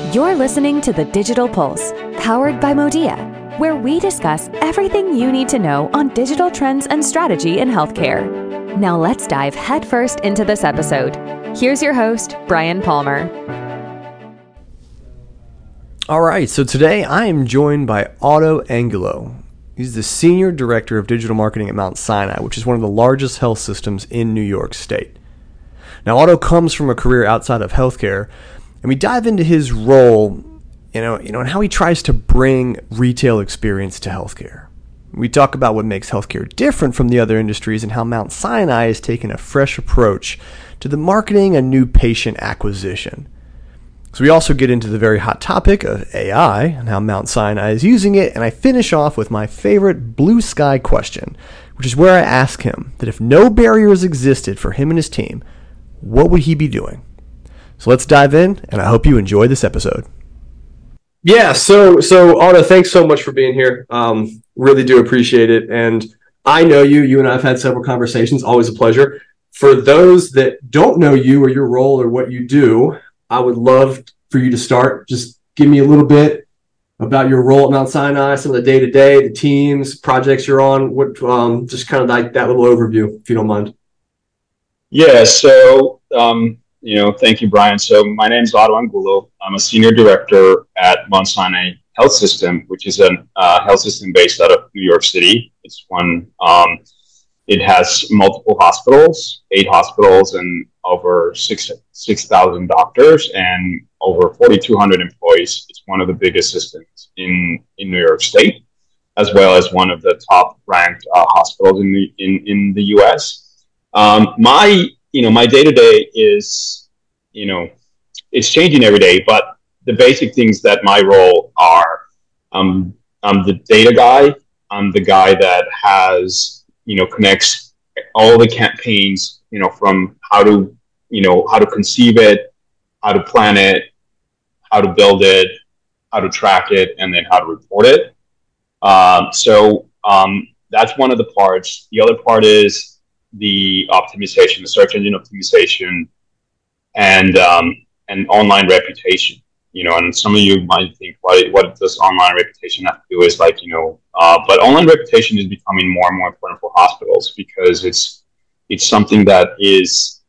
You're listening to The Digital Pulse, powered by Modia, where we discuss everything you need to know on digital trends and strategy in healthcare. Now let's dive headfirst into this episode. Here's your host, Brian Palmer. All right, so today I am joined by Otto Angulo. He's the Senior Director of Digital Marketing at Mount Sinai, which is one of the largest health systems in New York State. Now, Otto comes from a career outside of healthcare, and we dive into his role, and how he tries to bring retail experience to healthcare. We talk about what makes healthcare different from the other industries and how Mount Sinai has taken a fresh approach to the marketing and new patient acquisition. So we also get into the very hot topic of AI and how Mount Sinai is using it, and I finish off with my favorite blue sky question, which is where I ask him that if no barriers existed for him and his team, what would he be doing? So let's dive in, and I hope you enjoy this episode. Yeah, so Otto, thanks so much for being here. Really do appreciate it. And I know you and I have had several conversations, always a pleasure. For those that don't know you or your role or what you do, I would love for you to start. Just give me a little bit about your role at Mount Sinai, some of the day-to-day, the teams, projects you're on, just kind of like that little overview, if you don't mind. Yeah, so, thank you, Brian. So my name is Otto Angulo. I'm a senior director at Mount Sinai Health System, which is a health system based out of New York City. It's one, it has multiple hospitals, 8 hospitals, and over 6,000 doctors and over 4,200 employees. It's one of the biggest systems in New York State, as well as one of the top ranked hospitals in the U.S. My day-to-day is, it's changing every day, but the basic things that my role are, I'm the data guy. I'm the guy that connects all the campaigns, from how to conceive it, how to plan it, how to build it, how to track it, and then how to report it. So that's one of the parts. The other part is the optimization, the search engine optimization, and online reputation. And some of you might think, what does online reputation have to do? Is but online reputation is becoming more and more important for hospitals because it's something that is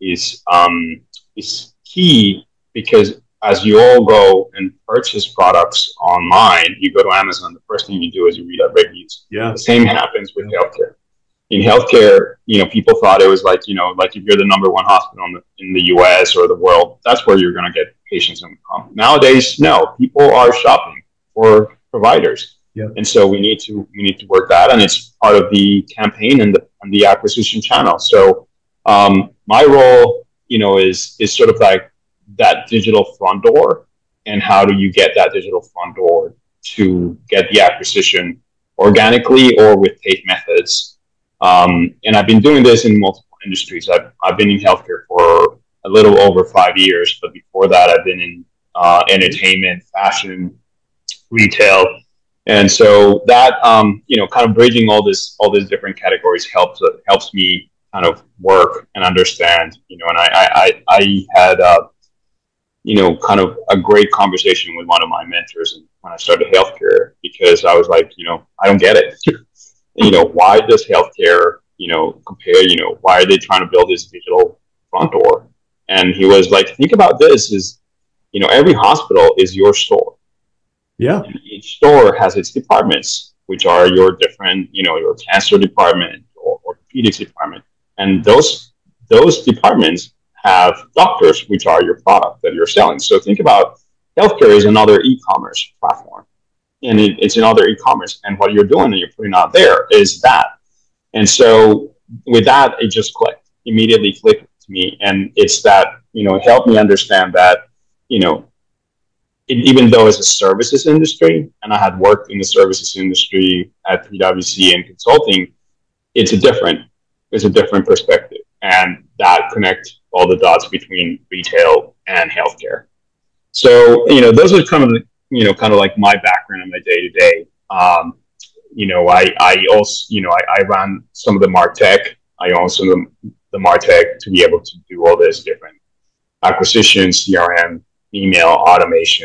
key, because as you all go and purchase products online, you go to Amazon, the first thing you do is you read out reviews. Yeah. The same happens with healthcare. In healthcare, people thought it was like if you're the number one hospital in the US or the world, that's where you're going to get patients and come. Nowadays, no, people are shopping for providers. Yeah. And so we need to work that, and it's part of the campaign and the acquisition channel. So my role, is sort of like that digital front door, and how do you get that digital front door to get the acquisition organically or with paid methods. And I've been doing this in multiple industries. I've been in healthcare for a little over 5 years, but before that, I've been in entertainment, fashion, retail, and so that kind of bridging all these different categories helps me kind of work and understand. And I had kind of a great conversation with one of my mentors when I started healthcare, because I was like, I don't get it. Why does healthcare, compare, why are they trying to build this digital front door? And he was like, think about this is, every hospital is your store. Yeah. And each store has its departments, which are your different, your cancer department or orthopedics department. And those departments have doctors, which are your product that you're selling. So think about healthcare is another e-commerce platform. And it's another e-commerce, and what you're doing and you're putting out there is that. And so with that, it just immediately clicked to me. And it's that, it helped me understand that, even though it's a services industry, and I had worked in the services industry at PwC and consulting, it's a different perspective, and that connects all the dots between retail and healthcare. So, those are kind of like my background and my day to day. I also, I ran some of the MarTech. I also the MarTech to be able to do all this different acquisitions, CRM, email, automation, all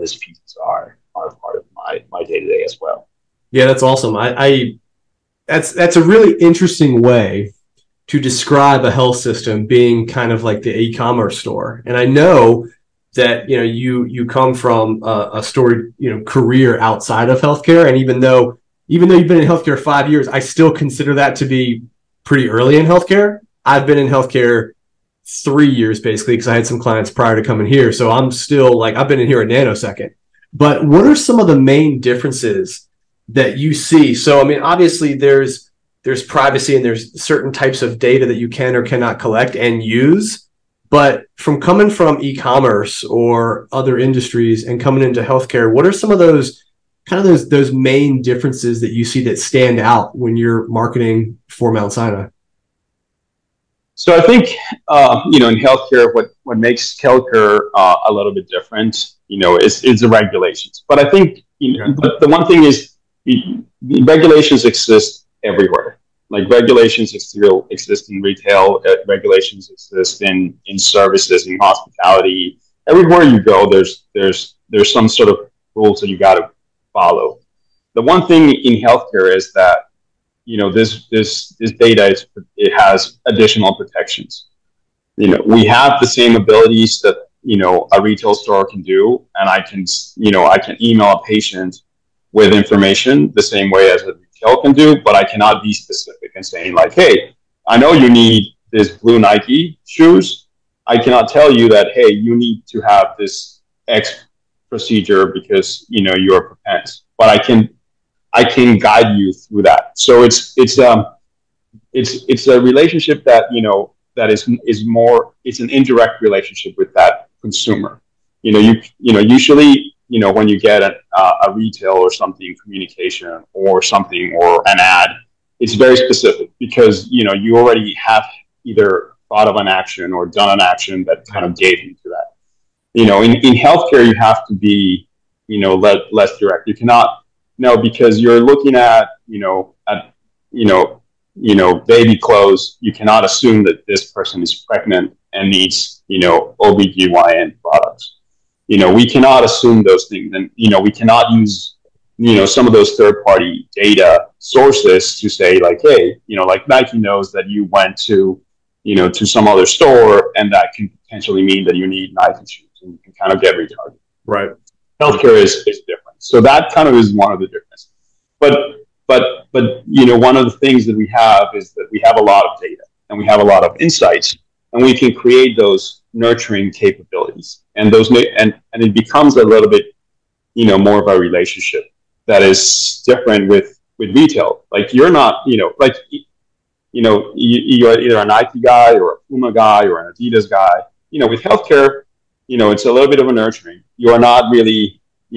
these pieces are part of my day to day as well. Yeah, that's awesome. That's a really interesting way to describe a health system being kind of like the e-commerce store. And I know that you come from a storied career outside of healthcare, and even though you've been in healthcare 5 years, I still consider that to be pretty early in healthcare. I've been in healthcare 3 years basically because I had some clients prior to coming here, so I'm still like I've been in here a nanosecond. But what are some of the main differences that you see? So I mean, obviously there's privacy and there's certain types of data that you can or cannot collect and use. But from coming from e-commerce or other industries and coming into healthcare, what are some of those those main differences that you see that stand out when you're marketing for Mount Sinai? So I think in healthcare, what makes healthcare a little bit different, is the regulations. But I think but the one thing is the regulations exist everywhere. Like regulations still exist in retail, regulations exist in services, in hospitality. Everywhere you go, there's some sort of rules that you got to follow. The one thing in healthcare is that this data it has additional protections. We have the same abilities that a retail store can do, and I can email a patient with information the same way as a retail can do, but I cannot be specific and saying like, hey, I know you need this blue Nike shoes. I cannot tell you that, hey, you need to have this X procedure because you're prepense, but I can guide you through that. So it's a relationship that that is more, it's an indirect relationship with that consumer. Usually when you get a retail or something, communication or something or an ad, it's very specific because you already have either thought of an action or done an action that kind of gave you to that. In healthcare you have to be less direct. You cannot because you're looking at baby clothes. You cannot assume that this person is pregnant and needs OBGYN products. We cannot assume those things, and we cannot use some of those third-party data sources to say like, hey, like Nike knows that you went to some other store, and that can potentially mean that you need Nike shoes, and you can kind of get retargeted. Right. Healthcare is different, so that kind of is one of the differences. But one of the things that we have is that we have a lot of data and we have a lot of insights, and we can create those nurturing capabilities, and it becomes a little bit more of a relationship that is different with retail. Like you're not you're either a Nike guy or a Puma guy or an Adidas guy. With healthcare, it's a little bit of a nurturing. You are not really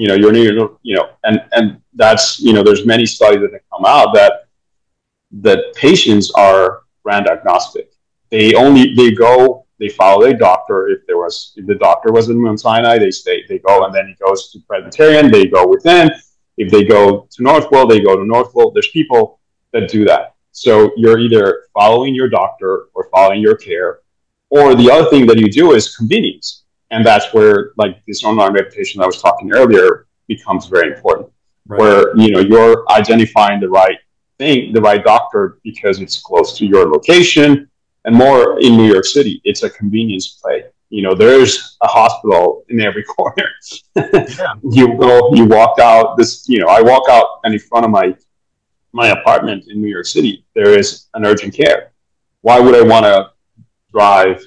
and that's there's many studies that have come out that patients are brand agnostic. They follow their doctor. If the doctor was in Mount Sinai, they go, and then he goes to Presbyterian, they go within. If they go to Northwell, they go to Northwell. There's people that do that. So you're either following your doctor or following your care, or the other thing that you do is convenience. And that's where like this online reputation I was talking earlier becomes very important, right? Where you're identifying the right thing, the right doctor, because it's close to your location. And more in New York City, it's a convenience play. There's a hospital in every corner. Yeah. You walk out I walk out, and in front of my apartment in New York City, there is an urgent care. Why would I want to drive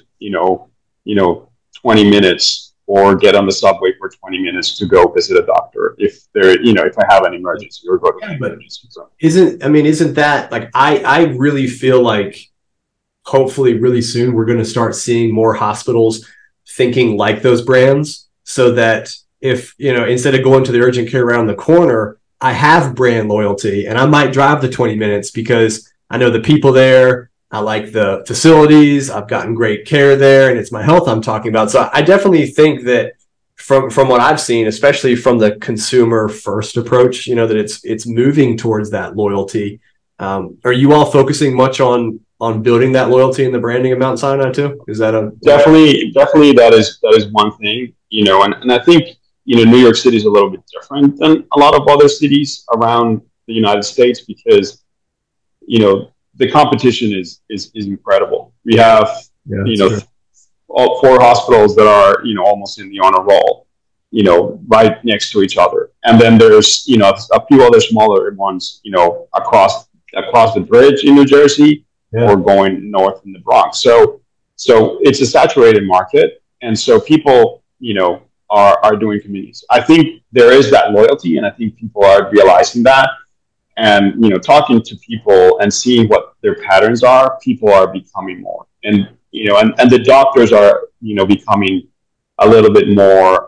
20 minutes or get on the subway for 20 minutes to go visit a doctor if I have an emergency or go to an emergency? So. Isn't that like, I really feel like hopefully really soon we're going to start seeing more hospitals thinking like those brands, so that if, instead of going to the urgent care around the corner, I have brand loyalty and I might drive the 20 minutes because I know the people there. I like the facilities. I've gotten great care there, and it's my health I'm talking about. So I definitely think that from what I've seen, especially from the consumer first approach, that it's moving towards that loyalty. Are you all focusing much on building that loyalty and the branding of Mount Sinai too? Is that definitely that is one thing, and I think New York City is a little bit different than a lot of other cities around the United States because, the competition is incredible. We have, all 4 hospitals that are, almost in the honor roll, right next to each other. And then there's, a few other smaller ones, across the bridge in New Jersey or going north in the Bronx. So it's a saturated market. And so people, are doing convenience. I think there is that loyalty, and I think people are realizing that. And, talking to people and seeing what their patterns are, people are becoming more. And, and the doctors are, becoming a little bit more,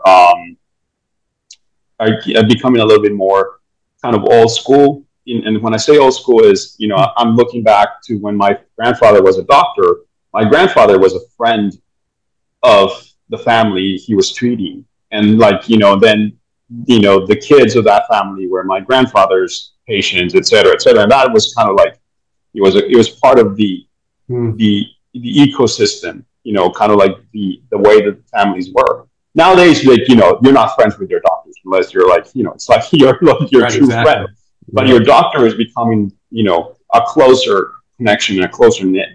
becoming a little bit more kind of old school. And when I say old school is, I'm looking back to when my grandfather was a doctor. My grandfather was a friend of the family he was treating. And then, the kids of that family were my grandfather's patients, et cetera, et cetera. And that was kind of like, it was part of the ecosystem, kind of like the way that the families were. Nowadays, you're not friends with your doctors unless you're it's like you're your true friend. But your doctor is becoming, a closer connection and a closer knit.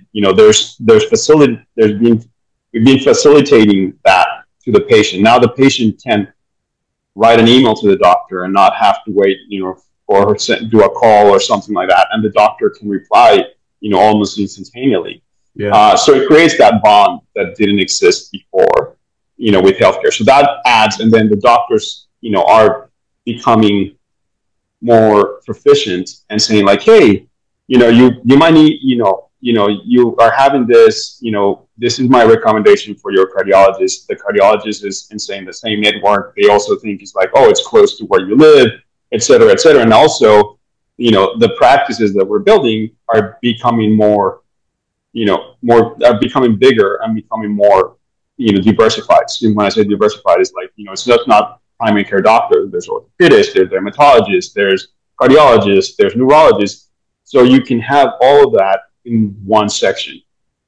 We've been facilitating that to the patient. Now the patient can write an email to the doctor and not have to wait, or do a call or something like that. And the doctor can reply, almost instantaneously. Yeah. So it creates that bond that didn't exist before, with healthcare. So that adds, and then the doctors, are becoming more proficient and saying like, hey, you might need, you are having this, this is my recommendation for your cardiologist. The cardiologist is saying the same network. They also think it's like, oh, it's close to where you live, et cetera, et cetera. And also, the practices that we're building are becoming more, are becoming bigger and becoming more, diversified. So when I say diversified, it's like, it's just not primary care doctors. There's orthopedists, there's dermatologists, there's cardiologists, there's neurologists. So you can have all of that in one section.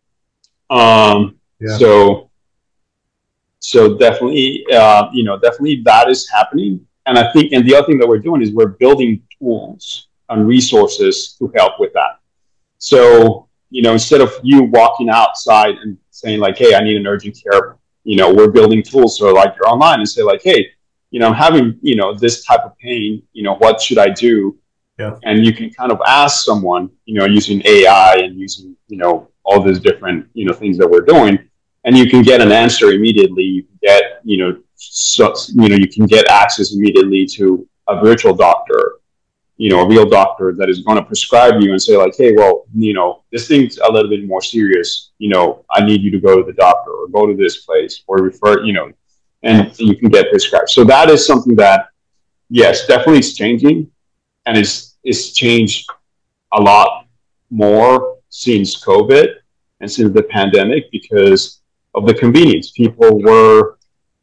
So definitely, definitely that is happening. And I think, and the other thing that we're doing is we're building tools and resources to help with that. So, instead of you walking outside and saying like, hey, I need an urgent care, we're building tools. So like you're online and say like, hey, I'm having, this type of pain, what should I do? Yeah. And you can kind of ask someone, using AI and using, all these different, things that we're doing, and you can get an answer immediately. You can get, you can get access immediately to a virtual doctor, a real doctor that is going to prescribe you and say like, hey, well, this thing's a little bit more serious. I need you to go to the doctor or go to this place or refer, and you can get prescribed. So that is something that, yes, definitely is changing, and it's changed a lot more since COVID and since the pandemic because of the convenience. People were,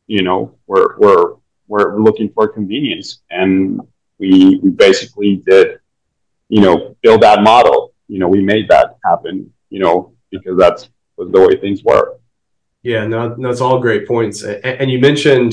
were looking for convenience, and we basically did, build that model. We made that happen, because that's was the way things were. Yeah, no, that's all great points. And you mentioned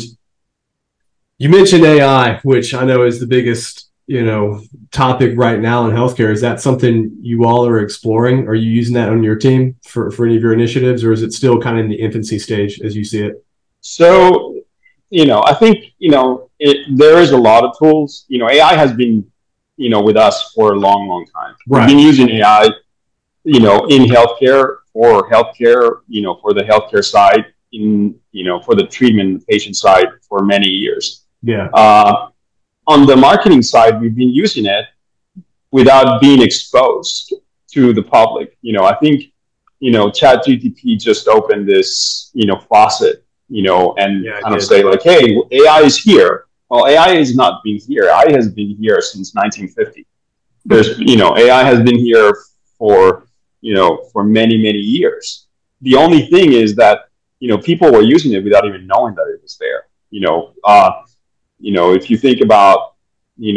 AI, which I know is the biggest, topic right now in healthcare. Is that something you all are exploring? Are you using that on your team for any of your initiatives, or is it still kind of in the infancy stage as you see it? So, I think, there is a lot of tools. AI has been, with us for a long, long time. Right. We've been using AI, in healthcare, for healthcare, for the healthcare side, for the treatment patient side for many years. Yeah. On the marketing side, we've been using it without being exposed to the public. I think, ChatGPT just opened this, faucet, and kind of say like, hey, AI is here. Well, AI has not been here. AI has been here since 1950. There's, AI has been here for many, many years. The only thing is that, people were using it without even knowing that it was there. If you think about, in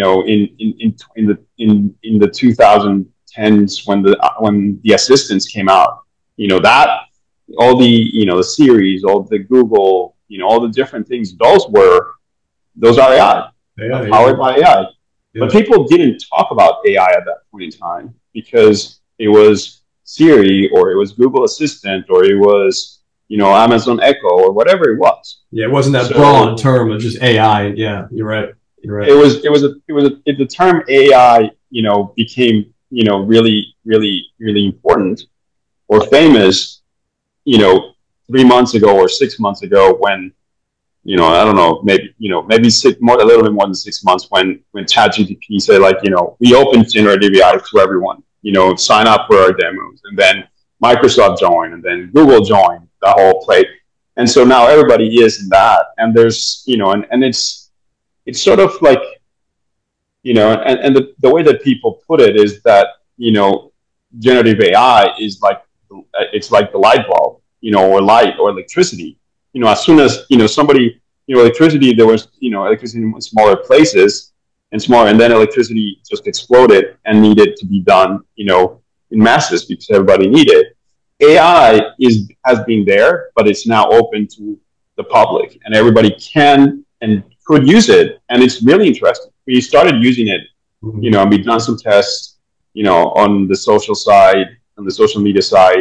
the 2010s when the assistants came out, that all the, the series, all the Google, all the different things, those were those are AI, powered by AI. Yeah. But people didn't talk about AI at that point in time because it was Siri or it was Google Assistant or it was, Amazon Echo or whatever it was. Yeah, it wasn't that broad term of just AI. Yeah, you're right. You're right. The term AI, became, really, really, really important or famous, 3 months ago or 6 months ago when, I don't know, maybe a little bit more than 6 months when ChatGPT said like, we opened generative AI to everyone, sign up for our demos, and then Microsoft joined, and then Google joined the whole play, and so now everybody is in that, and there's, and it's sort of like, and the way that people put it is that, generative AI is like, it's like the light bulb, or light or electricity. As soon as, somebody, electricity, there was, electricity in smaller places and smaller, and then electricity just exploded and needed to be done, in masses because everybody needed. AI has been there, but it's now open to the public, and everybody can and could use it, and it's really interesting. We started using it, and we've done some tests, on the social side, on the social media side,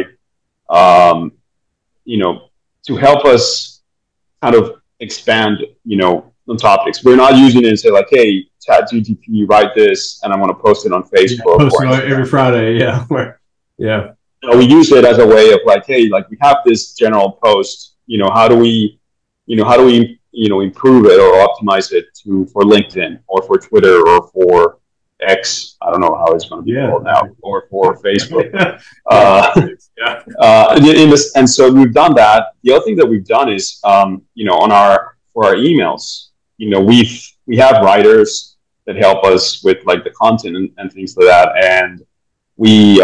to help us kind of expand, on topics. We're not using it and say like, hey, ChatGPT, write this, and I'm going to post it on Facebook. Post it every Friday, yeah. Yeah. We use it as a way of like, hey, like we have this general post, how do we improve it or optimize it for LinkedIn or for Twitter or for X, I don't know how it's going to be called now, or for Facebook. And so we've done that. The other thing that we've done is, for our emails, we have writers that help us with like the content and things like that, and we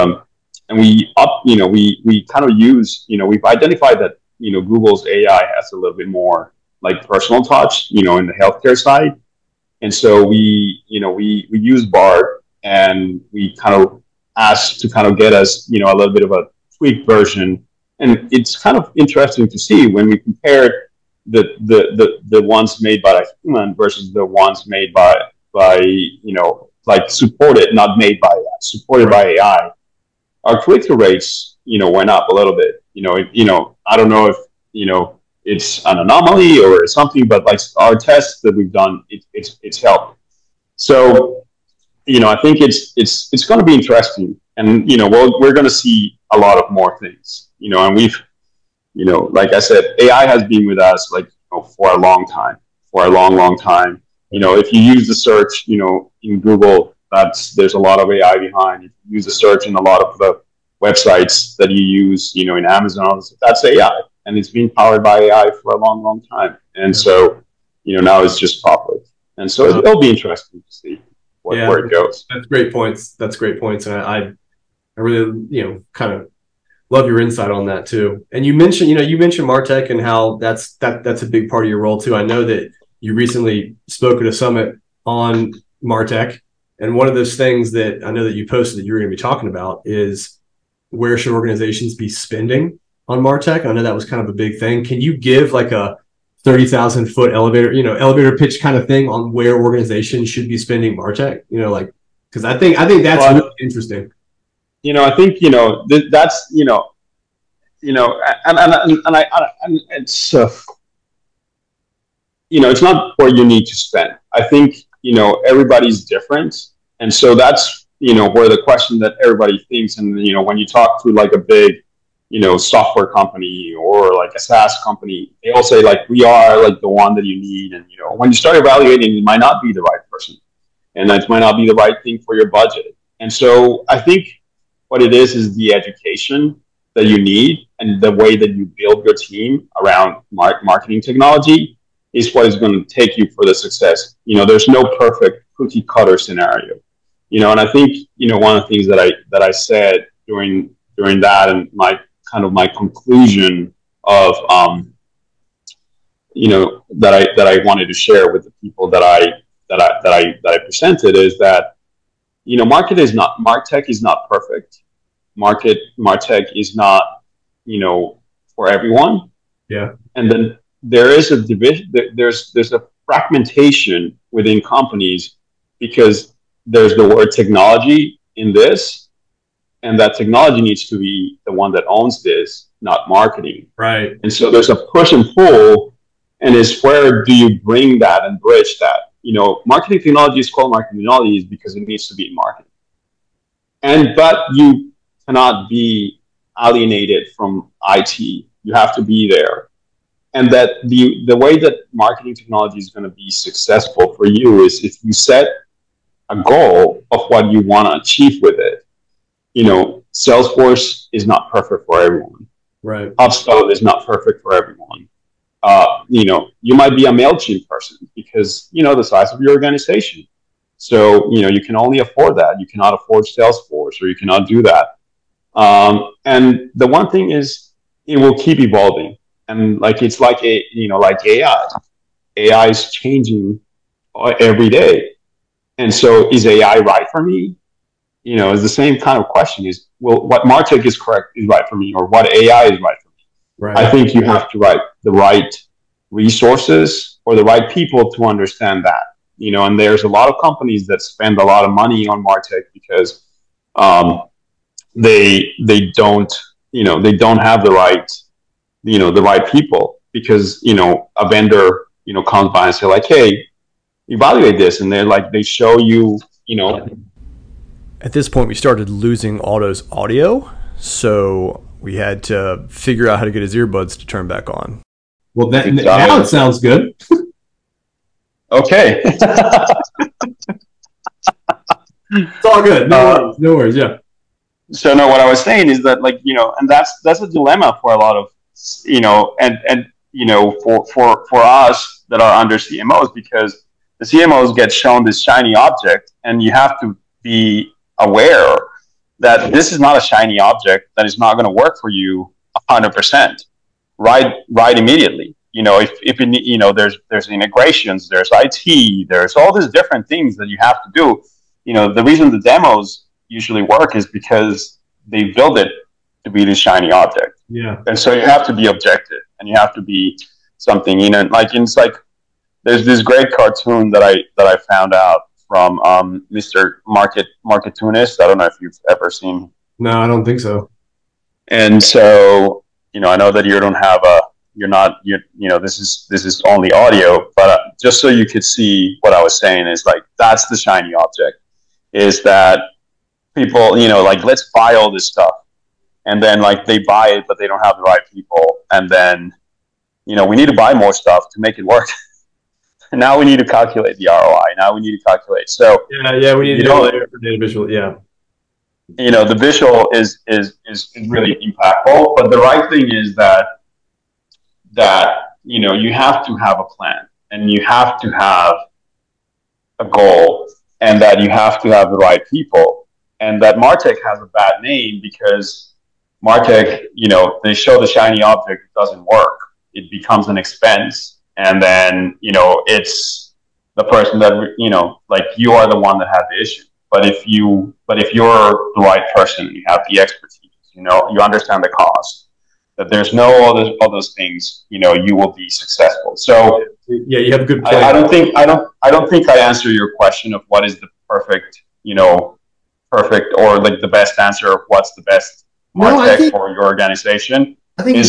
kind of use, we've identified that Google's AI has a little bit more like personal touch, in the healthcare side. And so we use Bard, and we kind of asked to kind of get us, a little bit of a tweaked version. And it's kind of interesting to see when we compare the ones made by a human versus the ones made by like supported, not made by AI, supported by AI. Our click-through rates, went up a little bit. I don't know if, it's an anomaly or something, but like our tests that we've done, it's helped. So, I think it's going to be interesting, and we're going to see a lot of more things. And we've, like I said, AI has been with us like for a long time, for a long time. If you use the search, in Google, there's a lot of AI behind. If you use the search in a lot of the websites that you use, in Amazon, that's AI. And it's been powered by AI for a long time. And so, now it's just public. And so it'll be interesting to see where it goes. That's great points. And I really, kind of love your insight on that too. And you mentioned MarTech and how that's a big part of your role too. I know that you recently spoke at a summit on MarTech. And one of those things that I know that you posted that you're going to be talking about is where should organizations be spending on MarTech? I know that was kind of a big thing. Can you give like a 30,000 foot elevator pitch kind of thing on where organizations should be spending MarTech? Because I think that's really interesting. I think that's and it's it's not where you need to spend. I think everybody's different, and so that's where the question that everybody thinks, and when you talk to like a big software company or like a SaaS company, they all say like, we are like the one that you need. And, when you start evaluating, it might not be the right person, and that might not be the right thing for your budget. And so I think what it is the education that you need, and the way that you build your team around marketing technology is what is going to take you for the success. There's no perfect cookie cutter scenario, and I think, one of the things that I said during that, and my conclusion of that I wanted to share with the people that I presented is that MarTech is not perfect. MarTech is not for everyone. Yeah. And then there is a division. There's fragmentation within companies because there's the word technology in this, and that technology needs to be the one that owns this, not marketing. Right. And so there's a push and pull, and it's where do you bring that and bridge that? Marketing technology is called marketing technology because it needs to be in marketing. But you cannot be alienated from IT. You have to be there. And that the way that marketing technology is going to be successful for you is if you set a goal of what you want to achieve with it. Salesforce is not perfect for everyone. Right. HubSpot is not perfect for everyone. You might be a MailChimp person because, the size of your organization. So, you can only afford that. You cannot afford Salesforce, or you cannot do that. And the one thing is it will keep evolving. And it's like AI. AI is changing every day. And so is AI right for me? It's the same kind of question is, well, what MarTech is right for me, or what AI is right for me? Right. I think you have to write the right resources or the right people to understand that. And there's a lot of companies that spend a lot of money on MarTech because they don't have the right people, because a vendor comes by and say like, hey, evaluate this, and they show you. At this point, we started losing Otto's audio, so we had to figure out how to get his earbuds to turn back on. Well, now it sounds good. Okay. It's all good. No worries. Yeah. So no, what I was saying is that and that's a dilemma for a lot of, for us that are under CMOs, because the CMOs get shown this shiny object, and you have to be aware that this is not a shiny object that is not going to work for you 100% right immediately. There's integrations, there's IT, there's all these different things that you have to do. The reason the demos usually work is because they build it to be this shiny object. Yeah. And so you have to be objective, and you have to be something, it's like there's this great cartoon that I found out from Mr. Marketunist. I don't know if you've ever seen. No, I don't think so. And so, I know that you don't have this is only audio, but just so you could see what I was saying is that's the shiny object, is that people, let's buy all this stuff. And then they buy it, but they don't have the right people. And then, we need to buy more stuff to make it work. And now we need to calculate the ROI. Now we need to calculate. So yeah, we need to do it for data visual. Yeah. The visual is really impactful, but the right thing is that you have to have a plan, and you have to have a goal, and that you have to have the right people, and that MarTech has a bad name because MarTech, they show the shiny object, it doesn't work. It becomes an expense, and then it's the person that you are the one that had the issue. But if you're the right person, you have the expertise, you understand the cost, that there's no all those things, you will be successful. So yeah, you have a good plan. I don't think I answer your question of what is the perfect or the best answer of what's the best MarTech for your organization. I think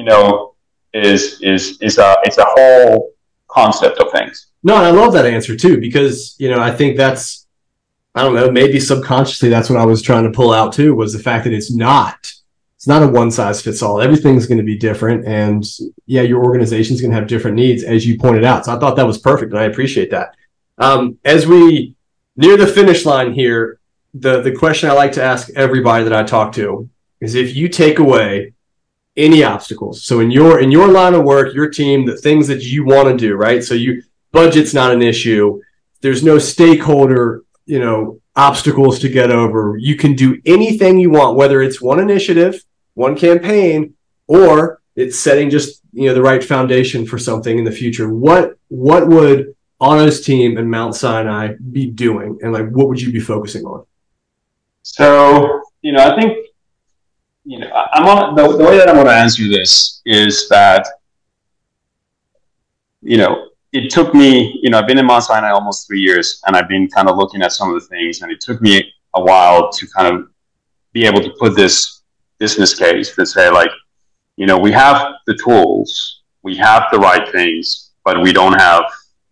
it's a whole concept of things. No, and I love that answer too, because I think that's, I don't know, maybe subconsciously that's what I was trying to pull out too, was the fact that it's not a one size fits all. Everything's going to be different, and yeah, your organization is going to have different needs, as you pointed out. So I thought that was perfect, and I appreciate that. As we near the finish line here, the question I like to ask everybody that I talk to is, if you take away any obstacles, so in your line of work, your team, the things that you want to do, right? So budget's not an issue. There's no stakeholder, obstacles to get over. You can do anything you want, whether it's one initiative, one campaign, or it's setting just the right foundation for something in the future. What would Otto's team and Mount Sinai be doing, and what would you be focusing on? So I think I'm on the way that I'm going to answer this is that it took me, I've been in Mount Sinai almost 3 years, and I've been kind of looking at some of the things, and it took me a while to kind of be able to put this business case to say, like, we have the tools, we have the right things, but we don't have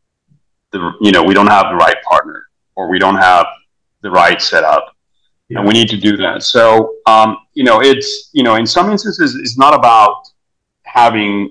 we don't have the right partner, or we don't have the right setup, and we need to do that. So, it's, in some instances, it's not about having,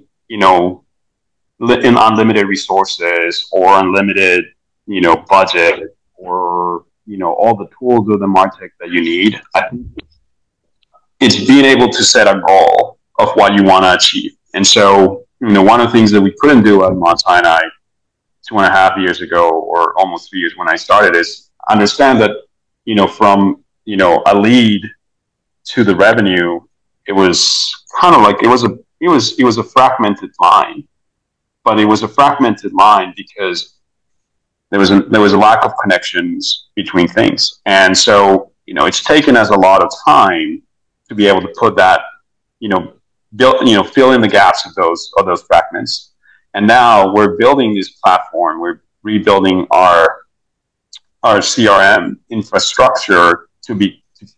unlimited resources or unlimited, budget, or, all the tools or the martech that you need. I think it's being able to set a goal of what you want to achieve. And so, one of the things that we couldn't do at Mount Sinai 2.5 years ago, or almost 3 years when I started, is understand that, from, a lead to the revenue, it was kind of like, it was a fragmented line, but it was a fragmented line because there was a lack of connections between things. And so, it's taken us a lot of time to be able to put that, fill in the gaps of those fragments. And now we're building this platform. We're rebuilding our CRM infrastructure to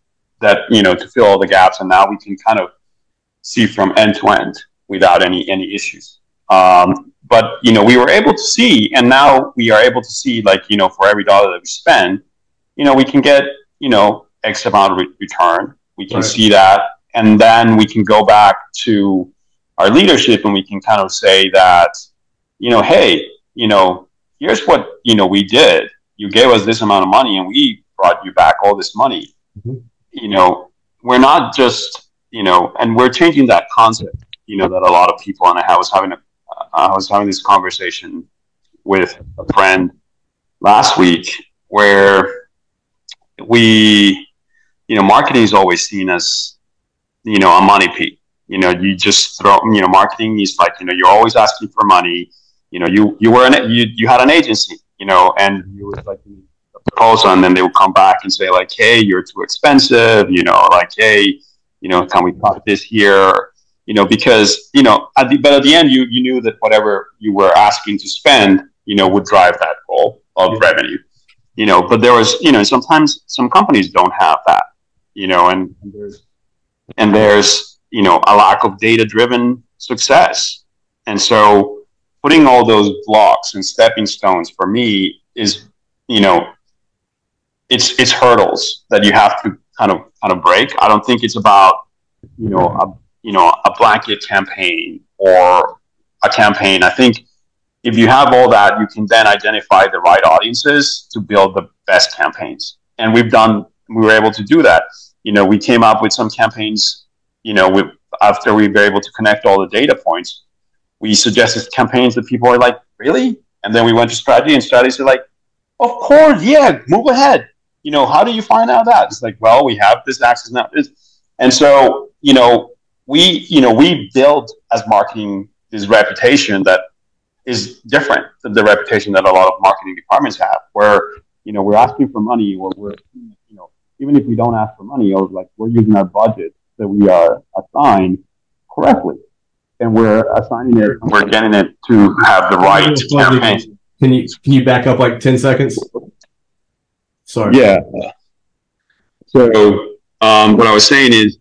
fill all the gaps. And now we can kind of see from end to end without any issues. But we were able to see, and now we are able to see, like, for every dollar that we spend, we can get X amount of return. We can see that, and then we can go back to our leadership, and we can kind of say that, hey, here's what we did. You gave us this amount of money, and we brought you back all this money. Mm-hmm. We're not just, and we're changing that concept. That a lot of people, and I was having this conversation with a friend last week, where marketing is always seen as, a money pit. You just throw, marketing is like, you're always asking for money. You had an agency, and you were like a proposal, and then they would come back and say, like, hey, you're too expensive, like, hey, can we cut this here? Because, but at the end, you knew that whatever you were asking to spend, would drive that goal of revenue, but there was, sometimes some companies don't have that, and there's, a lack of data-driven success. And so putting all those blocks and stepping stones for me is, it's hurdles that you have to kind of break. I don't think it's about, a blanket campaign or a campaign. I think if you have all that, you can then identify the right audiences to build the best campaigns. And we were able to do that. We came up with some campaigns, after we were able to connect all the data points, we suggested campaigns that people are like, really? And then we went to strategy, and strategy said, like, of course, yeah, move ahead. How do you find out that? It's like, well, we have this access now. And so, we build as marketing this reputation that is different than the reputation that a lot of marketing departments have, where, we're asking for money, or we're, even if we don't ask for money, or like we're using our budget that we are assigned correctly, and we're assigning it, we're getting it to have the right campaign. Can you back up like 10 seconds? Sorry. Yeah. So what I was saying is,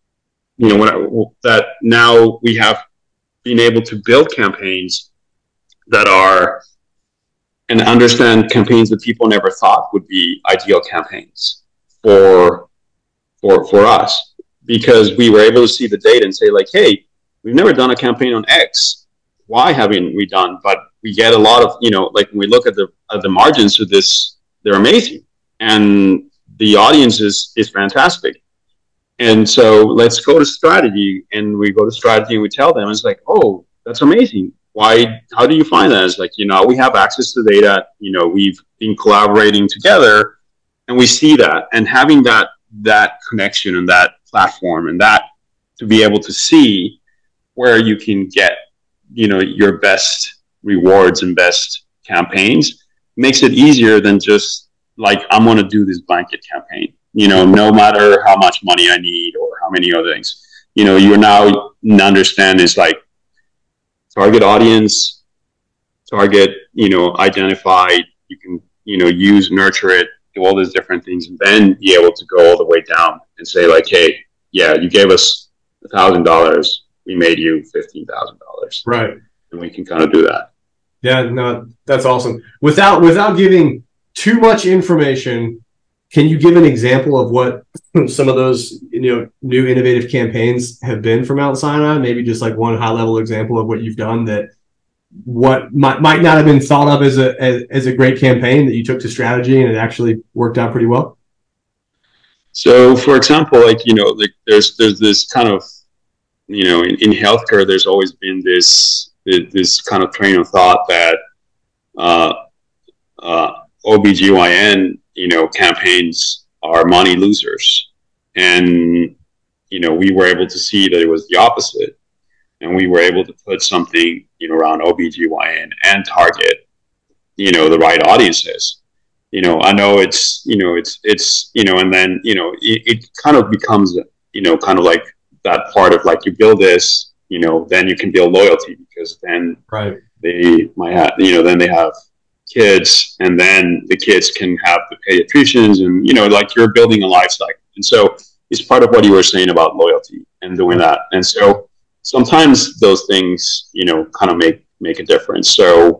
that now we have been able to build campaigns that are, and understand campaigns that people never thought would be ideal campaigns for us, because we were able to see the data and say, like, hey, we've never done a campaign on X. Why haven't we done? But we get a lot of, like, when we look at the margins of this, they're amazing, and the audience is fantastic. And so let's go to strategy, and we go to strategy, and we tell them, it's like, oh, that's amazing. Why? How do you find that? It's like, we have access to data. We've been collaborating together, and we see that, and having that connection and that platform, and that to be able to see where you can get, your best rewards and best campaigns, makes it easier than just like, I'm going to do this blanket campaign, no matter how much money I need or how many other things. You now understand is like target audience, target, identify, you can, use, nurture it, do all these different things, and then be able to go all the way down and say like, hey, yeah, you gave us $1,000, we made you $15,000. Right. And we can kind of do that. Yeah, no, that's awesome. Without giving too much information, can you give an example of what some of those new innovative campaigns have been for Mount Sinai? Maybe just like one high level example of what you've done that what might not have been thought of as a great campaign that you took to strategy and it actually worked out pretty well. So, for example, like there's this kind of in healthcare, there's always been this kind of train of thought that OBGYN campaigns are money losers, and we were able to see that it was the opposite, and we were able to put something around OBGYN and target the right audiences. I know it's and then it kind of becomes kind of like that part of like, you build this, then you can build loyalty, because then right, they might have then they have kids, and then the kids can have the pediatricians, and like you're building a life cycle. And so it's part of what you were saying about loyalty and doing that. And so sometimes those things kind of make a difference. So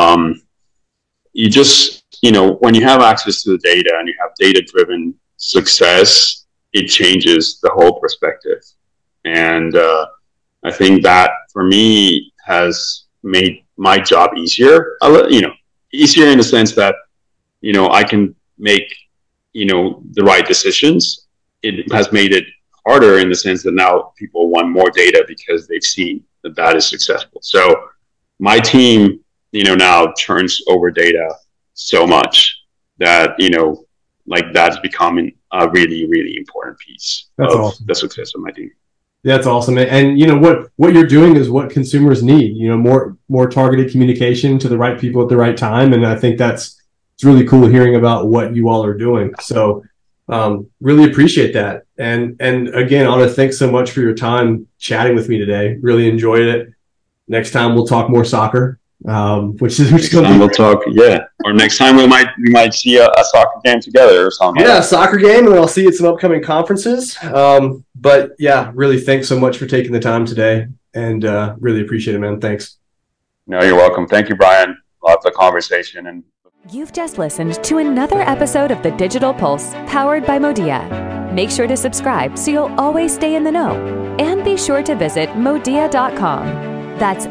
you just when you have access to the data and you have data driven success, it changes the whole perspective. And I think that for me has made my job easier. Easier in the sense that I can make the right decisions. It has made it harder in the sense that now people want more data because they've seen that is successful. So my team now turns over data so much that like that's becoming a really, really important piece of awesome. The success of my team. That's awesome. And what you're doing is what consumers need, more targeted communication to the right people at the right time. And I think it's really cool hearing about what you all are doing. So really appreciate that. And again, Otto, thanks so much for your time chatting with me today. Really enjoyed it. Next time we'll talk more soccer. Which is we'll talk, yeah. Or next time we might see a soccer game together or something. Yeah, a soccer game, and I'll see you at some upcoming conferences. But yeah, really, thanks so much for taking the time today, and really appreciate it, man. Thanks. No, you're welcome. Thank you, Brian. Lots of conversation. And you've just listened to another episode of the Digital Pulse, powered by Modea. Make sure to subscribe so you'll always stay in the know, and be sure to visit modea.com. That's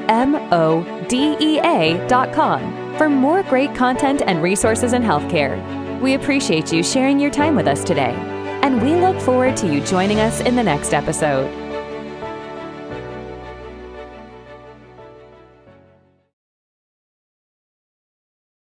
MODEA.com for more great content and resources in healthcare. We appreciate you sharing your time with us today, and we look forward to you joining us in the next episode.